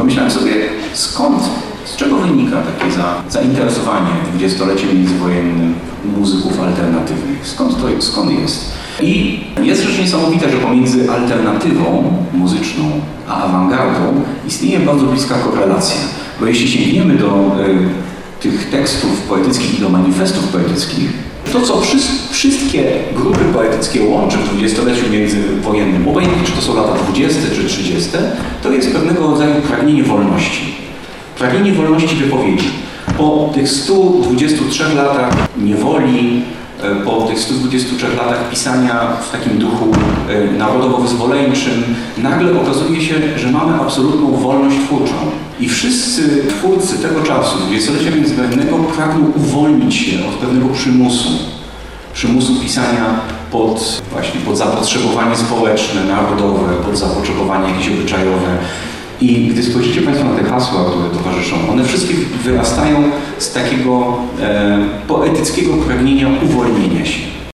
Pomyślałem sobie, z czego wynika takie zainteresowanie dwudziestoleciem międzywojennym muzyków alternatywnych? Skąd jest? I jest rzecz niesamowita, że pomiędzy alternatywą muzyczną a awangardą istnieje bardzo bliska korelacja. Bo jeśli sięgniemy do tych tekstów poetyckich i do manifestów poetyckich, to co wszystkie grupy poetyckie łączy w dwudziestoleciu międzywojennym, obojętnie czy to są lata 20 czy 30, to jest pewnego rodzaju pragnienie wolności. Pragnienie wolności wypowiedzi. Po tych 123 latach niewoli, po tych 123 latach pisania w takim duchu narodowo-wyzwoleńczym, nagle okazuje się, że mamy absolutną wolność twórczą. I wszyscy twórcy tego czasu, dwudziestolecia międzywojennego, pragną uwolnić się od pewnego przymusu pisania pod zapotrzebowanie społeczne, narodowe, pod zapotrzebowanie jakieś obyczajowe. I gdy spojrzycie Państwo na te hasła, które towarzyszą, one wszystkie wyrastają z takiego poetyckiego pragnienia uwolnienia się.